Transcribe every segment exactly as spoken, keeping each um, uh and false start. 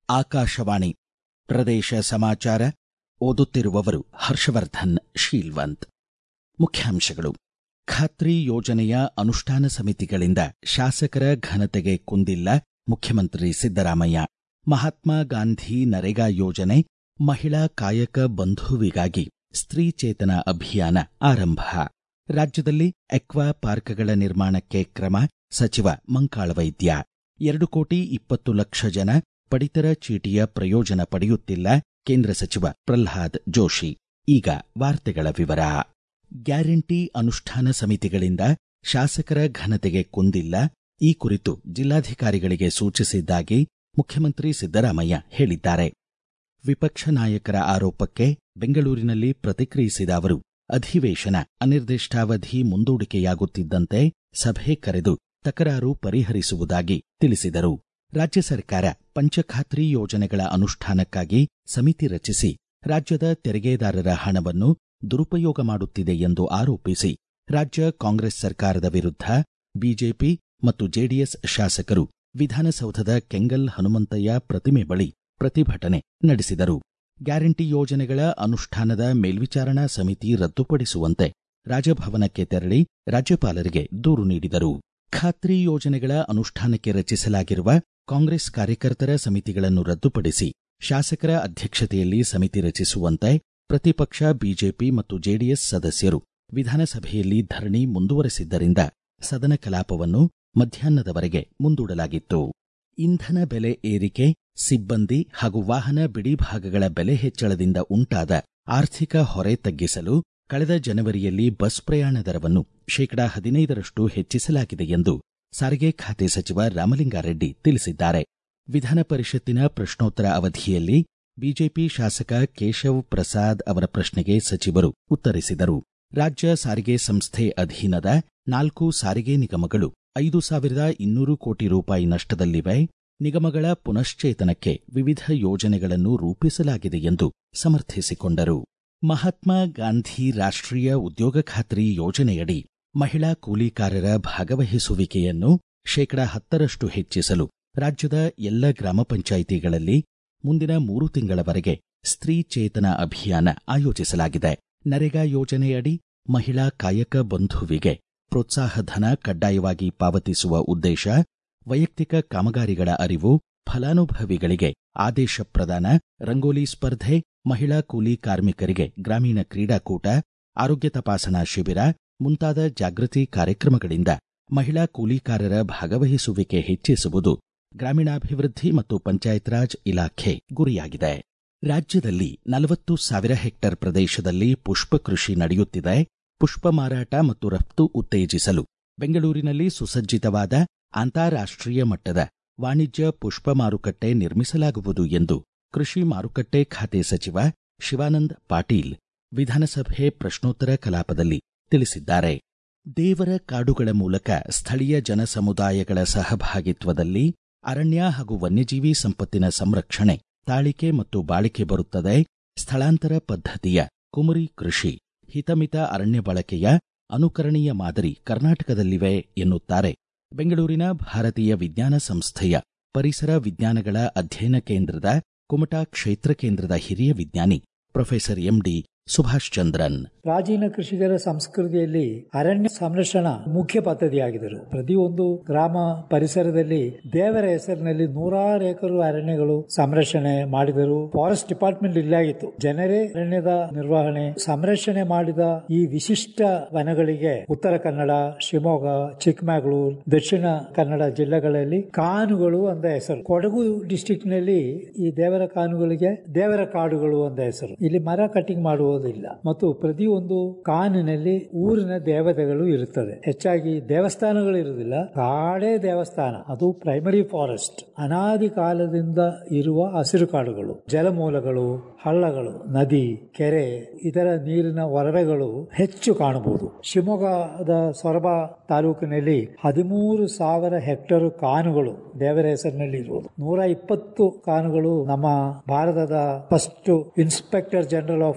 ಆಕಾಶವಾಣಿ ಪ್ರದೇಶ ಸಮಾಚಾರ ಓದುತ್ತಿರುವವರು ಹರ್ಷವರ್ಧನ್ ಶೀಲ್ವಂತ್. ಮುಖ್ಯಾಂಶಗಳು. ಖಾತ್ರಿ ಯೋಜನೆಯ ಅನುಷ್ಠಾನ ಸಮಿತಿಗಳಿಂದ ಶಾಸಕರ ಘನತೆಗೆ ಕುಂದಿಲ್ಲ, ಮುಖ್ಯಮಂತ್ರಿ ಸಿದ್ದರಾಮಯ್ಯ. ಮಹಾತ್ಮ ಗಾಂಧಿ ನರೇಗಾ ಯೋಜನೆ, ಮಹಿಳಾ ಕಾಯಕ ಬಂಧುವಿಗಾಗಿ ಸ್ತ್ರೀ ಚೇತನ ಅಭಿಯಾನ ಆರಂಭ. ರಾಜ್ಯದಲ್ಲಿ ಎಕ್ವಾ ಪಾರ್ಕ್ಗಳ ನಿರ್ಮಾಣಕ್ಕೆ ಕ್ರಮ, ಸಚಿವ ಮಂಕಾಳ ವೈದ್ಯ. ಎರಡು ಕೋಟಿ ಇಪ್ಪತ್ತು ಲಕ್ಷ ಜನ ಪಡಿತರ ಚೀಟಿಯ ಪ್ರಯೋಜನ ಪಡೆಯುತ್ತಿಲ್ಲ, ಕೇಂದ್ರ ಸಚಿವ ಪ್ರಹ್ಲಾದ್ ಜೋಶಿ. ಈಗ ವಾರ್ತೆಗಳ ವಿವರ. ಗ್ಯಾರಂಟಿ ಅನುಷ್ಠಾನ ಸಮಿತಿಗಳಿಂದ ಶಾಸಕರ ಘನತೆಗೆ ಕುಂದಿಲ್ಲ, ಈ ಕುರಿತು ಜಿಲ್ಲಾಧಿಕಾರಿಗಳಿಗೆ ಸೂಚಿಸಿದ್ದಾಗಿ ಮುಖ್ಯಮಂತ್ರಿ ಸಿದ್ದರಾಮಯ್ಯ ಹೇಳಿದ್ದಾರೆ. ವಿಪಕ್ಷ ನಾಯಕರ ಆರೋಪಕ್ಕೆ ಬೆಂಗಳೂರಿನಲ್ಲಿ ಪ್ರತಿಕ್ರಿಯಿಸಿದ ಅವರು, ಅಧಿವೇಶನ ಅನಿರ್ದಿಷ್ಟಾವಧಿ ಮುಂದೂಡಿಕೆಯಾಗುತ್ತಿದ್ದಂತೆ ಸಭೆ ಕರೆದು ತಕರಾರು ಪರಿಹರಿಸುವುದಾಗಿ ತಿಳಿಸಿದರು. ರಾಜ್ಯ ಸರ್ಕಾರ ಪಂಚಖಾತ್ರಿ ಯೋಜನೆಗಳ ಅನುಷ್ಠಾನಕ್ಕಾಗಿ ಸಮಿತಿ ರಚಿಸಿ ರಾಜ್ಯದ ತೆರಿಗೆದಾರರ ಹಣವನ್ನು ದುರುಪಯೋಗ ಮಾಡುತ್ತಿದೆ ಎಂದು ಆರೋಪಿಸಿ ರಾಜ್ಯ ಕಾಂಗ್ರೆಸ್ ಸರ್ಕಾರದ ವಿರುದ್ಧ ಬಿಜೆಪಿ ಮತ್ತು ಜೆಡಿಎಸ್ ಶಾಸಕರು ವಿಧಾನಸೌಧದ ಕೆಂಗಲ್ ಹನುಮಂತಯ್ಯ ಪ್ರತಿಮೆ ಬಳಿ ಪ್ರತಿಭಟನೆ ನಡೆಸಿದರು. ಗ್ಯಾರಂಟಿ ಯೋಜನೆಗಳ ಅನುಷ್ಠಾನದ ಮೇಲ್ವಿಚಾರಣಾ ಸಮಿತಿ ರದ್ದುಪಡಿಸುವಂತೆ ರಾಜಭವನಕ್ಕೆ ತೆರಳಿ ರಾಜ್ಯಪಾಲರಿಗೆ ದೂರು ನೀಡಿದರು. ಖಾತ್ರಿ ಯೋಜನೆಗಳ ಅನುಷ್ಠಾನಕ್ಕೆ ರಚಿಸಲಾಗಿರುವ ಕಾಂಗ್ರೆಸ್ ಕಾರ್ಯಕರ್ತರ ಸಮಿತಿಗಳನ್ನು ರದ್ದುಪಡಿಸಿ ಶಾಸಕರ ಅಧ್ಯಕ್ಷತೆಯಲ್ಲಿ ಸಮಿತಿ ರಚಿಸುವಂತೆ ಪ್ರತಿಪಕ್ಷ ಬಿಜೆಪಿ ಮತ್ತು ಜೆಡಿಎಸ್ ಸದಸ್ಯರು ವಿಧಾನಸಭೆಯಲ್ಲಿ ಧರಣಿ ಮುಂದುವರೆಸಿದ್ದರಿಂದ ಸದನ ಕಲಾಪವನ್ನು ಮಧ್ಯಾಹ್ನದವರೆಗೆ ಮುಂದೂಡಲಾಗಿತ್ತು. ಇಂಧನ ಬೆಲೆ ಏರಿಕೆ, ಸಿಬ್ಬಂದಿ ಹಾಗೂ ವಾಹನ ಬಿಡಿಭಾಗಗಳ ಬೆಲೆ ಹೆಚ್ಚಳದಿಂದ ಉಂಟಾದ ಆರ್ಥಿಕ ಹೊರೆ ತಗ್ಗಿಸಲು ಕಳೆದ ಜನವರಿಯಲ್ಲಿ ಬಸ್ ಪ್ರಯಾಣ ದರವನ್ನು ಶೇಕಡಾ ಹದಿನೈದರಷ್ಟು ಹೆಚ್ಚಿಸಲಾಗಿದೆ ಎಂದು ಸಾರಿಗೆ ಖಾತೆ ಸಚಿವ ರಾಮಲಿಂಗಾರೆಡ್ಡಿ ತಿಳಿಸಿದ್ದಾರೆ. ವಿಧಾನ ಪರಿಷತ್ತಿನ ಪ್ರಶ್ನೋತ್ತರ ಅವಧಿಯಲ್ಲಿ ಬಿಜೆಪಿ ಶಾಸಕ ಕೇಶವ್ ಪ್ರಸಾದ್ ಅವರ ಪ್ರಶ್ನೆಗೆ ಸಚಿವರು ಉತ್ತರಿಸಿದರು. ರಾಜ್ಯ ಸಾರಿಗೆ ಸಂಸ್ಥೆ ಅಧೀನದ ನಾಲ್ಕು ಸಾರಿಗೆ ನಿಗಮಗಳು ಐದು ಸಾವಿರದ ಇನ್ನೂರು ಕೋಟಿ ರೂಪಾಯಿ ನಷ್ಟದಲ್ಲಿವೆ. ನಿಗಮಗಳ ಪುನಶ್ಚೇತನಕ್ಕೆ ವಿವಿಧ ಯೋಜನೆಗಳನ್ನು ರೂಪಿಸಲಾಗಿದೆ ಎಂದು ಸಮರ್ಥಿಸಿಕೊಂಡರು. ಮಹಾತ್ಮ ಗಾಂಧಿ ರಾಷ್ಟ್ರೀಯ ಉದ್ಯೋಗ ಖಾತ್ರಿ ಯೋಜನೆಯಡಿ ಮಹಿಳಾ ಕೂಲಿಕಾರರ ಭಾಗವಹಿಸುವಿಕೆಯನ್ನು ಶೇಕಡಾ ಹತ್ತರಷ್ಟು ಹೆಚ್ಚಿಸಲು ರಾಜ್ಯದ ಎಲ್ಲ ಗ್ರಾಮ ಪಂಚಾಯಿತಿಗಳಲ್ಲಿ ಮುಂದಿನ ಮೂರು ತಿಂಗಳವರೆಗೆ ಸ್ತ್ರೀ ಚೇತನ ಅಭಿಯಾನ ಆಯೋಜಿಸಲಾಗಿದೆ. ನರೇಗಾ ಯೋಜನೆಯಡಿ ಮಹಿಳಾ ಕಾಯಕ ಬಂಧುವಿಗೆ ಪ್ರೋತ್ಸಾಹಧನ ಕಡ್ಡಾಯವಾಗಿ ಪಾವತಿಸುವ ಉದ್ದೇಶ, ವೈಯಕ್ತಿಕ ಕಾಮಗಾರಿಗಳ ಅರಿವು, ಫಲಾನುಭವಿಗಳಿಗೆ ಆದೇಶ ಪ್ರದಾನ, ರಂಗೋಲಿ ಸ್ಪರ್ಧೆ, ಮಹಿಳಾ ಕೂಲಿ ಕಾರ್ಮಿಕರಿಗೆ ಗ್ರಾಮೀಣ ಕ್ರೀಡಾಕೂಟ, ಆರೋಗ್ಯ ತಪಾಸಣಾ ಶಿಬಿರ ಮುಂತಾದ ಜಾಗೃತಿ ಕಾರ್ಯಕ್ರಮಗಳಿಂದ ಮಹಿಳಾ ಕೂಲಿಕಾರರ ಭಾಗವಹಿಸುವಿಕೆ ಹೆಚ್ಚಿಸುವುದು ಗ್ರಾಮೀಣಾಭಿವೃದ್ಧಿ ಮತ್ತು ಪಂಚಾಯತ್ ರಾಜ್ ಇಲಾಖೆ ಗುರಿಯಾಗಿದೆ. ರಾಜ್ಯದಲ್ಲಿ ನಲವತ್ತು ಸಾವಿರ ಹೆಕ್ಟೇರ್ ಪ್ರದೇಶದಲ್ಲಿ ಪುಷ್ಪ ಕೃಷಿ ನಡೆಯುತ್ತಿದೆ. ಪುಷ್ಪ ಮಾರಾಟ ಮತ್ತು ರಫ್ತು ಉತ್ತೇಜಿಸಲು ಬೆಂಗಳೂರಿನಲ್ಲಿ ಸುಸಜ್ಜಿತವಾದ ಅಂತಾರಾಷ್ಟ್ರೀಯ ಮಟ್ಟದ ವಾಣಿಜ್ಯ ಪುಷ್ಪ ಮಾರುಕಟ್ಟೆ ನಿರ್ಮಿಸಲಾಗುವುದು ಎಂದು ಕೃಷಿ ಮಾರುಕಟ್ಟೆ ಖಾತೆ ಸಚಿವ ಶಿವಾನಂದ ಪಾಟೀಲ್ ವಿಧಾನಸಭೆ ಪ್ರಶ್ನೋತ್ತರ ಕಲಾಪದಲ್ಲಿ ತಿಳಿಸಿದ್ದಾರೆ. ದೇವರ ಕಾಡುಗಳ ಮೂಲಕ ಸ್ಥಳೀಯ ಜನಸಮುದಾಯಗಳ ಸಹಭಾಗಿತ್ವದಲ್ಲಿ ಅರಣ್ಯ ಹಾಗೂ ವನ್ಯಜೀವಿ ಸಂಪತ್ತಿನ ಸಂರಕ್ಷಣೆ ತಾಳಿಕೆ ಮತ್ತು ಬಾಳಿಕೆ ಬರುತ್ತದೆ. ಸ್ಥಳಾಂತರ ಪದ್ಧತಿಯ ಕುಮರಿ ಕೃಷಿ, ಹಿತಮಿತ ಅರಣ್ಯ ಬಳಕೆಯ ಅನುಕರಣೀಯ ಮಾದರಿ ಕರ್ನಾಟಕದಲ್ಲಿವೆ ಎನ್ನುತ್ತಾರೆ ಬೆಂಗಳೂರಿನ ಭಾರತೀಯ ವಿಜ್ಞಾನ ಸಂಸ್ಥೆಯ ಪರಿಸರ ವಿಜ್ಞಾನಗಳ ಅಧ್ಯಯನ ಕೇಂದ್ರದ ಕುಮಟಾ ಕ್ಷೇತ್ರ ಕೇಂದ್ರದ ಹಿರಿಯ ವಿಜ್ಞಾನಿ ಪ್ರೊಫೆಸರ್ ಎಂಡಿ ಸುಭಾಷ್ ಚಂದ್ರನ್. ಪ್ರಾಚೀನ ಕೃಷಿಕರ ಸಂಸ್ಕೃತಿಯಲ್ಲಿ ಅರಣ್ಯ ಸಂರಕ್ಷಣಾ ಮುಖ್ಯ ಪದ್ಧತಿಯಾಗಿದ್ದರು. ಪ್ರತಿಯೊಂದು ಗ್ರಾಮ ಪರಿಸರದಲ್ಲಿ ದೇವರ ಹೆಸರಿನಲ್ಲಿ ನೂರಾರು ಎಕರೆ ಅರಣ್ಯಗಳು ಸಂರಕ್ಷಣೆ ಮಾಡಿದರು. ಫಾರೆಸ್ಟ್ ಡಿಪಾರ್ಟ್ಮೆಂಟ್ ಇಲ್ಲಾಗಿತ್ತು. ಜನರೇ ಅರಣ್ಯದ ನಿರ್ವಹಣೆ ಸಂರಕ್ಷಣೆ ಮಾಡಿದ ಈ ವಿಶಿಷ್ಟ ವನಗಳಿಗೆ ಉತ್ತರ ಕನ್ನಡ, ಶಿವಮೊಗ್ಗ, ಚಿಕ್ಕಮಗಳೂರು, ದಕ್ಷಿಣ ಕನ್ನಡ ಜಿಲ್ಲೆಗಳಲ್ಲಿ ಕಾನುಗಳು ಅಂತ ಹೆಸರು. ಕೊಡಗು ಡಿಸ್ಟಿಕ್ ನಲ್ಲಿ ಈ ದೇವರ ಕಾನುಗಳಿಗೆ ದೇವರ ಕಾಡುಗಳು ಅಂತ ಹೆಸರು. ಇಲ್ಲಿ ಮರ ಕಟಿಂಗ್ ಮಾಡುವುದಿಲ್ಲ ಮತ್ತು ಪ್ರತಿಯೊಂದು ಕಾನಿನಲ್ಲಿ ಊರಿನ ದೇವತೆಗಳು ಇರುತ್ತದೆ. ಹೆಚ್ಚಾಗಿ ದೇವಸ್ಥಾನಗಳು ಇರುವುದಿಲ್ಲ, ಕಾಡೇ ದೇವಸ್ಥಾನ. ಅದು ಪ್ರೈಮರಿ ಫಾರೆಸ್ಟ್. ಅನಾದಿ ಕಾಲದಿಂದ ಇರುವ ಹಸಿರು ಕಾಡುಗಳು, ಜಲಮೂಲಗಳು, ಹಳ್ಳಗಳು, ನದಿ, ಕೆರೆ, ಇದರ ನೀರಿನ ಒರವೆಗಳು ಹೆಚ್ಚು ಕಾಣಬಹುದು. ಶಿವಮೊಗ್ಗದ ಸೊರಬ ತಾಲೂಕಿನಲ್ಲಿ ಹದಿಮೂರು ಸಾವಿರ ಹೆಕ್ಟೇರ್ ಕಾನುಗಳು ದೇವರ ಹೆಸರಿನಲ್ಲಿ ಇರುವುದು. ನೂರ ಇಪ್ಪತ್ತು ಕಾನುಗಳು ನಮ್ಮ ಭಾರತದ first inspector general of forest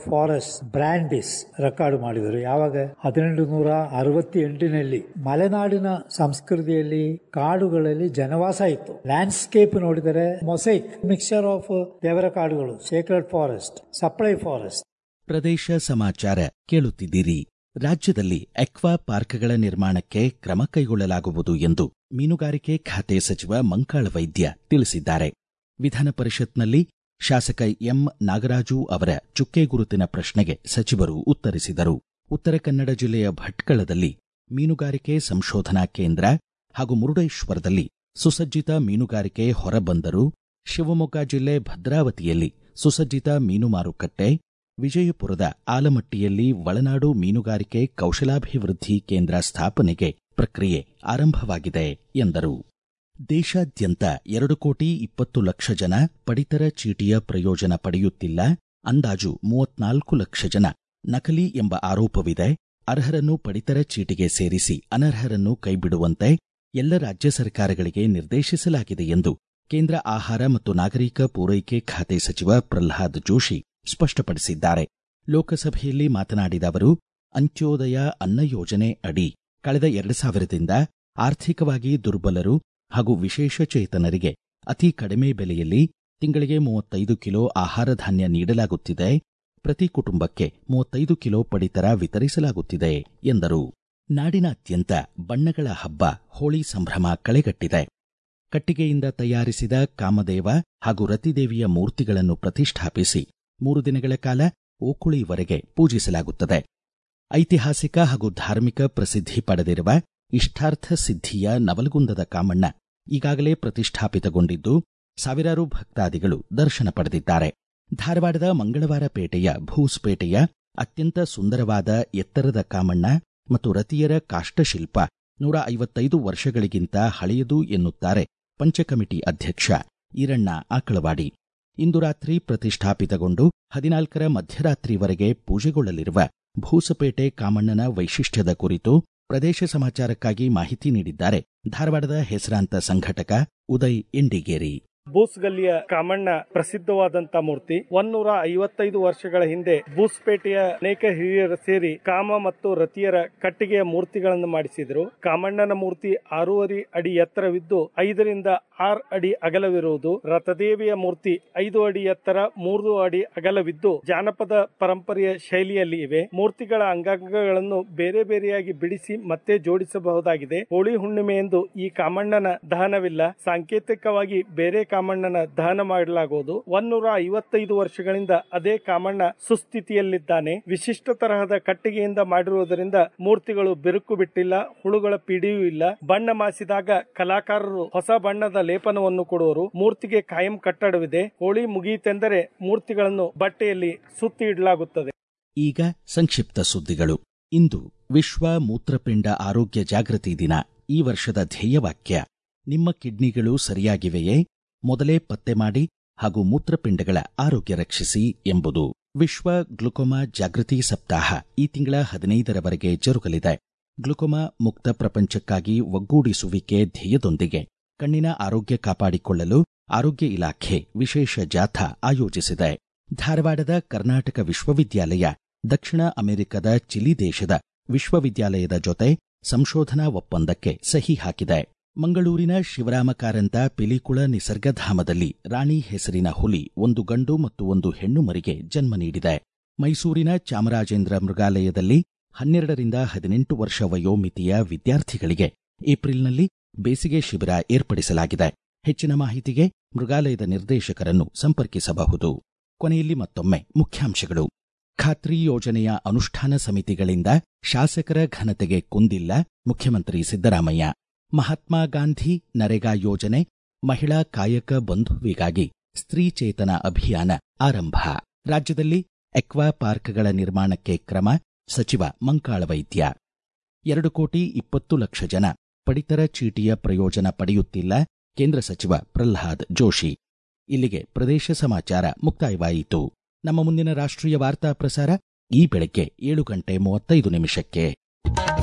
forest Brandis record ಮಾಡಿದರು. ಯಾವಾಗ ಹದಿನೆಂಟು ನೂರ ಅರವತ್ತೆಂಟಿನಲ್ಲಿ ಮಲೆನಾಡಿನ ಸಂಸ್ಕೃತಿಯಲ್ಲಿ ಕಾಡುಗಳಲ್ಲಿ ಜನವಾಸ ಇತ್ತು. ಲ್ಯಾಂಡ್ಸ್ಕೇಪ್ ನೋಡಿದರೆ ಮೊಸೈಕ್ ಮಿಕ್ಸ್ಚರ್ ಆಫ್ ದೇವರ ಕಾಡುಗಳು, ಸೇಕ್ರೆಡ್ ಫಾರೆಸ್ಟ್, ಸಪ್ಲೈ ಫಾರೆಸ್ಟ್. ಪ್ರದೇಶ ಸಮಾಚಾರ ಕೇಳುತ್ತಿದ್ದೀರಿ. ರಾಜ್ಯದಲ್ಲಿ ಎಕ್ವಾ ಪಾರ್ಕ್ಗಳ ನಿರ್ಮಾಣಕ್ಕೆ ಕ್ರಮ ಕೈಗೊಳ್ಳಲಾಗುವುದು ಎಂದು ಮೀನುಗಾರಿಕೆ ಖಾತೆ ಸಚಿವ ಮಂಕಾಳ ವೈದ್ಯ ತಿಳಿಸಿದ್ದಾರೆ. ವಿಧಾನ ಪರಿಷತ್ನಲ್ಲಿ ಶಾಸಕ ಎಂ ನಾಗರಾಜು ಅವರ ಚುಕ್ಕೆ ಗುರುತಿನ ಪ್ರಶ್ನೆಗೆ ಸಚಿವರು ಉತ್ತರಿಸಿದರು. ಉತ್ತರ ಕನ್ನಡ ಜಿಲ್ಲೆಯ ಭಟ್ಕಳದಲ್ಲಿ ಮೀನುಗಾರಿಕೆ ಸಂಶೋಧನಾ ಕೇಂದ್ರ ಹಾಗೂ ಮುರುಡೇಶ್ವರದಲ್ಲಿ ಸುಸಜ್ಜಿತ ಮೀನುಗಾರಿಕೆ ಹೊರಬಂದರು, ಶಿವಮೊಗ್ಗ ಜಿಲ್ಲೆ ಭದ್ರಾವತಿಯಲ್ಲಿ ಸುಸಜ್ಜಿತ ಮೀನು ಮಾರುಕಟ್ಟೆ, ವಿಜಯಪುರದ ಆಲಮಟ್ಟಿಯಲ್ಲಿ ಒಳನಾಡು ಮೀನುಗಾರಿಕೆ ಕೌಶಲಾಭಿವೃದ್ಧಿ ಕೇಂದ್ರ ಸ್ಥಾಪನೆಗೆ ಪ್ರಕ್ರಿಯೆ ಆರಂಭವಾಗಿದೆ ಎಂದರು. ದೇಶಾದ್ಯಂತ ಎರಡು ಕೋಟಿ ಇಪ್ಪತ್ತು ಲಕ್ಷ ಜನ ಪಡಿತರ ಚೀಟಿಯ ಪ್ರಯೋಜನ ಪಡೆಯುತ್ತಿಲ್ಲ. ಅಂದಾಜು ಮೂವತ್ನಾಲ್ಕು ಲಕ್ಷ ಜನ ನಕಲಿ ಎಂಬ ಆರೋಪವಿದೆ. ಅರ್ಹರನ್ನು ಪಡಿತರ ಚೀಟಿಗೆ ಸೇರಿಸಿ ಅನರ್ಹರನ್ನು ಕೈಬಿಡುವಂತೆ ಎಲ್ಲ ರಾಜ್ಯ ಸರ್ಕಾರಗಳಿಗೆ ನಿರ್ದೇಶಿಸಲಾಗಿದೆ ಎಂದು ಕೇಂದ್ರ ಆಹಾರ ಮತ್ತು ನಾಗರಿಕ ಪೂರೈಕೆ ಖಾತೆ ಸಚಿವ ಪ್ರಹ್ಲಾದ್ ಜೋಶಿ ಸ್ಪಷ್ಟಪಡಿಸಿದ್ದಾರೆ. ಲೋಕಸಭೆಯಲ್ಲಿ ಮಾತನಾಡಿದ ಅವರು, ಅಂತ್ಯೋದಯ ಅನ್ನ ಯೋಜನೆ ಅಡಿ ಕಳೆದ ಎರಡು ಸಾವಿರದಿಂದ ಆರ್ಥಿಕವಾಗಿ ದುರ್ಬಲರು ಹಾಗೂ ವಿಶೇಷಚೇತನರಿಗೆ ಅತಿ ಕಡಿಮೆ ಬೆಲೆಯಲ್ಲಿ ತಿಂಗಳಿಗೆ ಮೂವತ್ತೈದು ಕಿಲೋ ಆಹಾರ ಧಾನ್ಯ ನೀಡಲಾಗುತ್ತಿದೆ. ಪ್ರತಿ ಕುಟುಂಬಕ್ಕೆ ಮೂವತ್ತೈದು ಕಿಲೋ ಪಡಿತರ ವಿತರಿಸಲಾಗುತ್ತಿದೆ ಎಂದರು. ನಾಡಿನಾದ್ಯಂತ ಬಣ್ಣಗಳ ಹಬ್ಬ ಹೋಳಿ ಸಂಭ್ರಮ ಕಳೆಗಟ್ಟಿದೆ. ಕಟ್ಟಿಗೆಯಿಂದ ತಯಾರಿಸಿದ ಕಾಮದೇವ ಹಾಗೂ ರತಿದೇವಿಯ ಮೂರ್ತಿಗಳನ್ನು ಪ್ರತಿಷ್ಠಾಪಿಸಿ ಮೂರು ದಿನಗಳ ಕಾಲ ಓಕುಳಿವರೆಗೆ ಪೂಜಿಸಲಾಗುತ್ತದೆ. ಐತಿಹಾಸಿಕ ಹಾಗೂ ಧಾರ್ಮಿಕ ಪ್ರಸಿದ್ಧಿ ಪಡೆದಿರುವ ಇಷ್ಟಾರ್ಥ ಸಿದ್ಧಿಯ ನವಲಗುಂದದ ಕಾಮಣ್ಣ ಈಗಾಗಲೇ ಪ್ರತಿಷ್ಠಾಪಿತಗೊಂಡಿದ್ದು ಸಾವಿರಾರು ಭಕ್ತಾದಿಗಳು ದರ್ಶನ ಪಡೆದಿದ್ದಾರೆ. ಧಾರವಾಡದ ಮಂಗಳವಾರ ಪೇಟೆಯ ಭೂಸ್ಪೇಟೆಯ ಅತ್ಯಂತ ಸುಂದರವಾದ ಎತ್ತರದ ಕಾಮಣ್ಣ ಮತ್ತು ರತಿಯರ ಕಾಷ್ಟಶಿಲ್ಪ ನೂರ ಐವತ್ತೈದು ವರ್ಷಗಳಿಗಿಂತ ಹಳೆಯದು ಎನ್ನುತ್ತಾರೆ ಪಂಚಕಮಿಟಿ ಅಧ್ಯಕ್ಷ ಈರಣ್ಣ ಆಕಳವಾಡಿ. ಇಂದು ರಾತ್ರಿ ಪ್ರತಿಷ್ಠಾಪಿತಗೊಂಡು ಹದಿನಾಲ್ಕರ ಮಧ್ಯರಾತ್ರಿವರೆಗೆ ಪೂಜೆಗೊಳ್ಳಲಿರುವ ಭೂಸಪೇಟೆ ಕಾಮಣ್ಣನ ವೈಶಿಷ್ಟ್ಯದ ಕುರಿತು ಪ್ರದೇಶ ಸಮಾಚಾರಕ್ಕಾಗಿ ಮಾಹಿತಿ ನೀಡಿದ್ದಾರೆ ಧಾರವಾಡದ ಹೆಸರಾಂತ ಸಂಘಟಕ ಉದಯ್ ಎಂಡಿಗೇರಿ. ಬೂಸ್ಗಲ್ಲಿಯ ಕಾಮಣ್ಣ ಪ್ರಸಿದ್ಧವಾದಂತ ಮೂರ್ತಿ. ಒಂದೂರ ಐವತ್ತೈದು ವರ್ಷಗಳ ಹಿಂದೆ ಬೂಸ್ಪೇಟೆಯ ಅನೇಕ ಹಿರಿಯರು ಸೇರಿ ಕಾಮ ಮತ್ತು ರತಿಯರ ಕಟ್ಟಿಗೆಯ ಮೂರ್ತಿಗಳನ್ನು ಮಾಡಿಸಿದರು. ಕಾಮಣ್ಣನ ಮೂರ್ತಿ ಆರೂವರೆ ಅಡಿ ಎತ್ತರವಿದ್ದು ಐದರಿಂದ ಆರು ಅಡಿ ಅಗಲವಿರುವುದು. ರಥದೇವಿಯ ಮೂರ್ತಿ ಐದು ಅಡಿ ಎತ್ತರ, ಮೂರು ಅಡಿ ಅಗಲವಿದ್ದು ಜಾನಪದ ಪರಂಪರೆಯ ಶೈಲಿಯಲ್ಲಿ ಇವೆ. ಮೂರ್ತಿಗಳ ಅಂಗಾಂಗಗಳನ್ನು ಬೇರೆ ಬೇರೆಯಾಗಿ ಬಿಡಿಸಿ ಮತ್ತೆ ಜೋಡಿಸಬಹುದಾಗಿದೆ. ಹೋಳಿ ಹುಣ್ಣಿಮೆಯಂದು ಈ ಕಾಮಣ್ಣನ ದಹನವಿಲ್ಲ. ಸಾಂಕೇತಿಕವಾಗಿ ಬೇರೆ ಕಾಮಣ್ಣನ ದಹನ ಮಾಡಲಾಗುವುದು. ಒಂದೂರ ಐವತ್ತೈದು ವರ್ಷಗಳಿಂದ ಅದೇ ಕಾಮಣ್ಣ ಸುಸ್ಥಿತಿಯಲ್ಲಿದ್ದಾನೆ. ವಿಶಿಷ್ಟ ತರಹದ ಕಟ್ಟಿಗೆಯಿಂದ ಮಾಡಿರುವುದರಿಂದ ಮೂರ್ತಿಗಳು ಬಿರುಕು ಬಿಟ್ಟಿಲ್ಲ, ಹುಳುಗಳ ಪೀಡಿಯೂ ಇಲ್ಲ. ಬಣ್ಣ ಮಾಸಿದಾಗ ಕಲಾಕಾರರು ಹೊಸ ಬಣ್ಣದ ಲೇಪನವನ್ನು ಕೊಡುವರು. ಮೂರ್ತಿಗೆ ಕಾಯಂ ಕಟ್ಟಡವಿದೆ. ಹೋಳಿ ಮುಗಿಯಿತೆಂದರೆ ಮೂರ್ತಿಗಳನ್ನು ಬಟ್ಟೆಯಲ್ಲಿ ಸುತ್ತಿ ಇಡಲಾಗುತ್ತದೆ. ಈಗ ಸಂಕ್ಷಿಪ್ತ ಸುದ್ದಿಗಳು. ಇಂದು ವಿಶ್ವ ಮೂತ್ರಪಿಂಡ ಆರೋಗ್ಯ ಜಾಗೃತಿ ದಿನ. ಈ ವರ್ಷದ ಧ್ಯೇಯವಾಕ್ಯ ನಿಮ್ಮ ಕಿಡ್ನಿಗಳು ಸರಿಯಾಗಿವೆಯೇ, ಮೊದಲೇ ಪತ್ತೆ ಮಾಡಿ ಹಾಗೂ ಮೂತ್ರಪಿಂಡಗಳ ಆರೋಗ್ಯ ರಕ್ಷಿಸಿ ಎಂಬುದು. ವಿಶ್ವ ಗ್ಲುಕೋಮಾ ಜಾಗೃತಿ ಸಪ್ತಾಹ ಈ ತಿಂಗಳ ಹದಿನೈದರವರೆಗೆ ಜರುಗಲಿದೆ. ಗ್ಲುಕೋಮಾ ಮುಕ್ತ ಪ್ರಪಂಚಕ್ಕಾಗಿ ಒಗ್ಗೂಡಿಸುವಿಕೆ ಧ್ಯೇಯದೊಂದಿಗೆ ಕಣ್ಣಿನ ಆರೋಗ್ಯ ಕಾಪಾಡಿಕೊಳ್ಳಲು ಆರೋಗ್ಯ ಇಲಾಖೆ ವಿಶೇಷ ಜಾಥಾ ಆಯೋಜಿಸಿದೆ. ಧಾರವಾಡದ ಕರ್ನಾಟಕ ವಿಶ್ವವಿದ್ಯಾಲಯ ದಕ್ಷಿಣ ಅಮೆರಿಕದ ಚಿಲಿ ದೇಶದ ವಿಶ್ವವಿದ್ಯಾಲಯದ ಜೊತೆ ಸಂಶೋಧನಾ ಒಪ್ಪಂದಕ್ಕೆ ಸಹಿ ಹಾಕಿದೆ. ಮಂಗಳೂರಿನ ಶಿವರಾಮ ಕಾರಂತ ಪಿಲಿಕುಳ ನಿಸರ್ಗಧಾಮದಲ್ಲಿ ರಾಣಿ ಹೆಸರಿನ ಹುಲಿ ಒಂದು ಗಂಡು ಮತ್ತು ಒಂದು ಹೆಣ್ಣು ಮರಿಗೆ ಜನ್ಮ ನೀಡಿದೆ. ಮೈಸೂರಿನ ಚಾಮರಾಜೇಂದ್ರ ಮೃಗಾಲಯದಲ್ಲಿ ಹನ್ನೆರಡರಿಂದ ಹದಿನೆಂಟು ವರ್ಷ ವಯೋಮಿತಿಯ ವಿದ್ಯಾರ್ಥಿಗಳಿಗೆ ಏಪ್ರಿಲ್ನಲ್ಲಿ ಬೇಸಿಗೆ ಶಿಬಿರ ಏರ್ಪಡಿಸಲಾಗಿದೆ. ಹೆಚ್ಚಿನ ಮಾಹಿತಿಗೆ ಮೃಗಾಲಯದ ನಿರ್ದೇಶಕರನ್ನು ಸಂಪರ್ಕಿಸಬಹುದು. ಕೊನೆಯಲ್ಲಿ ಮತ್ತೊಮ್ಮೆ ಮುಖ್ಯಾಂಶಗಳು. ಖಾತ್ರಿ ಯೋಜನೆಯ ಅನುಷ್ಠಾನ ಸಮಿತಿಗಳಿಂದ ಶಾಸಕರ ಘನತೆಗೆ ಕುಂದಿಲ್ಲ, ಮುಖ್ಯಮಂತ್ರಿ ಸಿದ್ದರಾಮಯ್ಯ. ಮಹಾತ್ಮ ಗಾಂಧಿ ನರೇಗಾ ಯೋಜನೆ, ಮಹಿಳಾ ಕಾಯಕ ಬಂಧುವಿಗಾಗಿ ಸ್ತ್ರೀ ಚೇತನ ಅಭಿಯಾನ ಆರಂಭ. ರಾಜ್ಯದಲ್ಲಿ ಎಕ್ವಾ ಪಾರ್ಕ್ಗಳ ನಿರ್ಮಾಣಕ್ಕೆ ಕ್ರಮ, ಸಚಿವ ಮಂಕಾಳ ವೈದ್ಯ. ಎರಡು ಕೋಟಿ ಇಪ್ಪತ್ತು ಲಕ್ಷ ಜನ ಪಡಿತರ ಚೀಟಿಯ ಪ್ರಯೋಜನ ಪಡೆಯುತ್ತಿಲ್ಲ, ಕೇಂದ್ರ ಸಚಿವ ಪ್ರಹ್ಲಾದ್ ಜೋಶಿ. ಇಲ್ಲಿಗೆ ಪ್ರದೇಶ ಸಮಾಚಾರ ಮುಕ್ತಾಯವಾಯಿತು. ನಮ್ಮ ಮುಂದಿನ ರಾಷ್ಟ್ರೀಯ ವಾರ್ತಾ ಪ್ರಸಾರ ಈ ಬೆಳಗ್ಗೆ ಏಳು ಗಂಟೆ ಮೂವತ್ತೈದು ನಿಮಿಷಕ್ಕೆ.